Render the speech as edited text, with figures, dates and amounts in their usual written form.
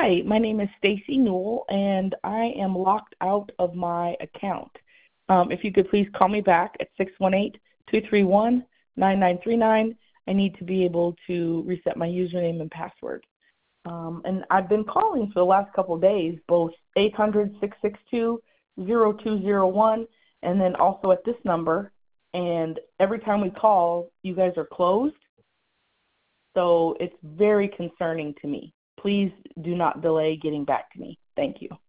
Hi, my name is Stacy Newell, and I am locked out of my account. If you could please call me back at 618-231-9939. I need to be able to reset my username and password. And I've been calling for the last couple of days, both 800-662-0201 and then also at this number. And every time we call, you guys are closed. So it's very concerning to me. Please do not delay getting back to me. Thank you.